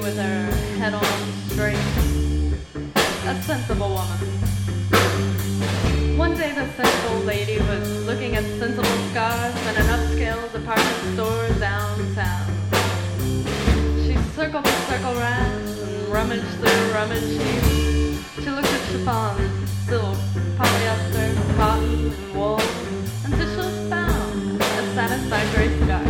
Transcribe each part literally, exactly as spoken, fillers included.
with her head on straight. A sensible woman. One day the sensible lady was looking at sensible scarves in an upscale department store downtown. She circled the circle racks and rummaged through rummage sheets. She looked at chiffons, silk, polyester, cotton, and wool, until she found a satisfactory scarf.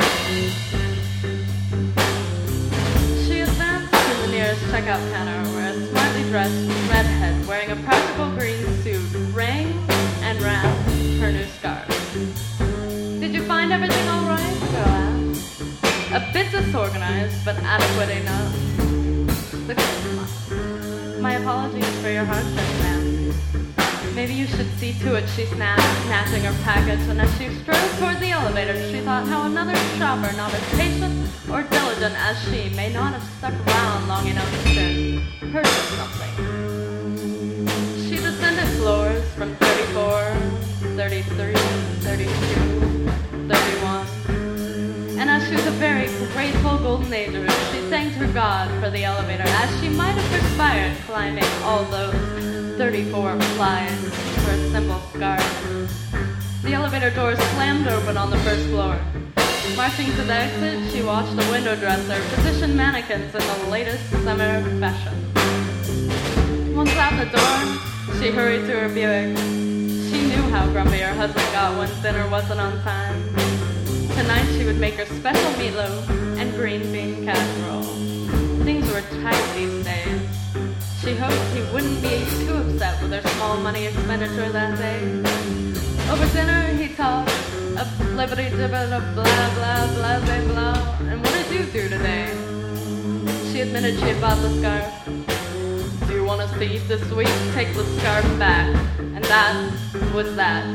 She advanced to the nearest checkout counter where a smartly dressed redhead wearing a practical green suit rang and wrapped her new scarf. Did you find everything all right? The girl asked. A bit disorganized, but adequate enough. The girl smiled. My apologies for your hardship, ma'am. Maybe you should see to it, she snapped, snatching her package, and as she strode toward the elevator, she thought how another shopper not as patient or diligent as she may not have stuck around long enough to purchase something. She descended floors from thirty-four, thirty-three, thirty-two, thirty-one, and as she was a very grateful golden ager, she thanked her God for the elevator, as she might have perspired climbing all those thirty-four flights for a simple scarf. The elevator doors slammed open on the first floor. Marching to the exit, she watched a window dresser position mannequins in the latest summer fashion. Once out the door, she hurried to her Buick. She knew how grumpy her husband got when dinner wasn't on time. Tonight she would make her special meatloaf and green bean casserole. Things were tight these days. She hoped he wouldn't be too upset with her small money expenditure that day. Over dinner, he talked a blibbity-dibbit of blah, blah, blah, blah, blah. And what did you do today? She admitted she had bought the scarf. Do you want us to eat this week? Take the scarf back. And that was that.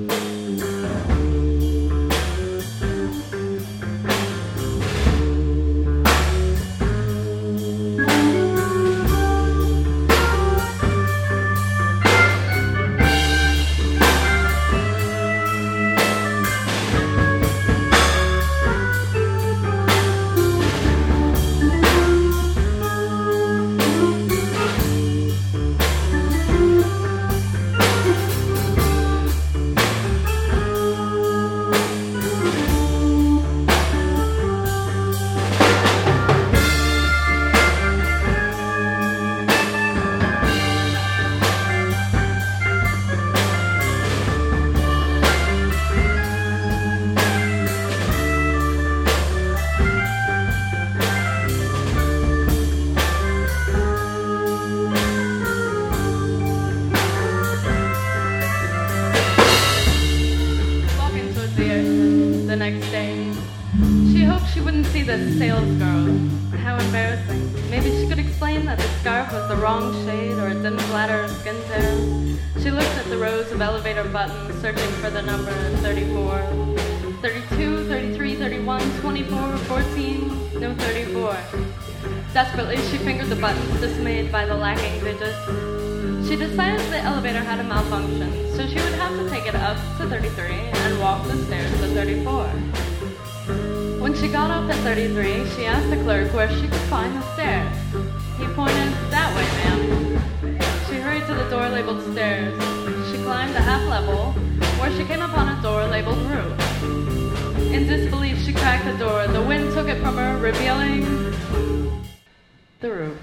Next day. She hoped she wouldn't see the sales girl. How embarrassing. Maybe she could explain that the scarf was the wrong shade or it didn't flatter her skin tone. She looked at the rows of elevator buttons, searching for the number thirty-four. thirty-two, thirty-three, thirty-one, twenty-four, fourteen, no thirty-four. Desperately, she fingered the buttons, dismayed by the lacking digits. She decided the elevator had a malfunction, so she would have to take it up to thirty-three and walk the stairs to thirty-four. When she got up at thirty-three, she asked the clerk where she could find the stairs. He pointed that way, ma'am. She hurried to the door labeled stairs. She climbed a half level, where she came upon a door labeled roof. In disbelief, she cracked the door. The wind took it from her, revealing the roof.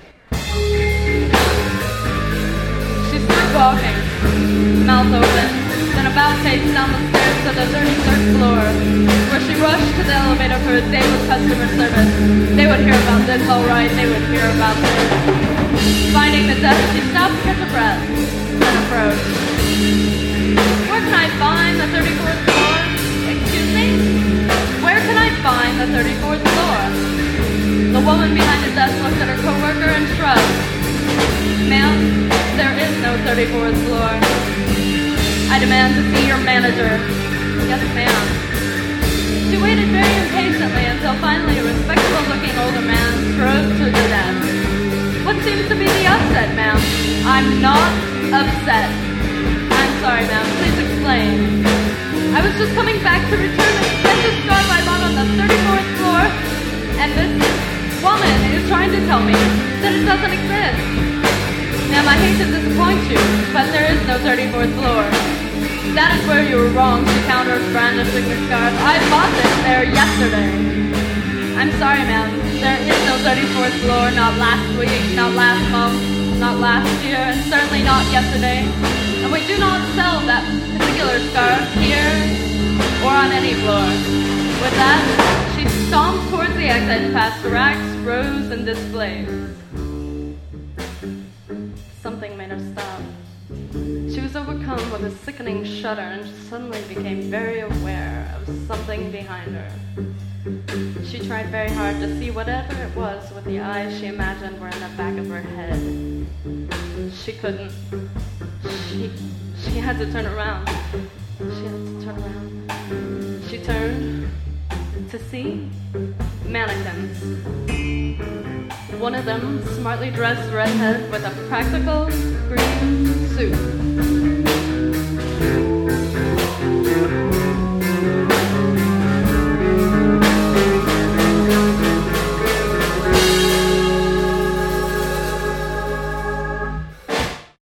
Walking, mouth open, then about face down the stairs to the thirty-third floor, where she rushed to the elevator for a day with customer service. They would hear about this, all right, they would hear about this. Finding the desk, she stopped to catch her breath, then approached. Where can I find the thirty-fourth floor? Excuse me? Where can I find the thirty-fourth floor? The woman behind the desk looked at her coworker and shrugged. Ma'am, there is no thirty-fourth floor. I demand to see your manager. Yes, ma'am. She waited very impatiently until finally a respectable-looking older man strode to the desk. What seems to be the upset, ma'am? I'm not upset. I'm sorry, ma'am. Please explain. I was just coming back to return an expensive scarf I bought on the thirty-fourth floor, and this woman is trying to tell me that it doesn't exist. Ma'am, I hate to disappoint you, but there is no thirty-fourth floor. That is where you were wrong to counter brandishing the scarf. I bought this there yesterday. I'm sorry, ma'am. There is no thirty-fourth floor, not last week, not last month, not last year, and certainly not yesterday. And we do not sell that particular scarf here or on any floor. With that, she stomped towards the exit past the racks, rows, and displays. Something made her stop. She was overcome with a sickening shudder and suddenly became very aware of something behind her. She tried very hard to see whatever it was with the eyes she imagined were in the back of her head. She couldn't. She, she had to turn around. She had to turn around. She turned to see mannequins. One of them, smartly dressed redhead with a practical green suit.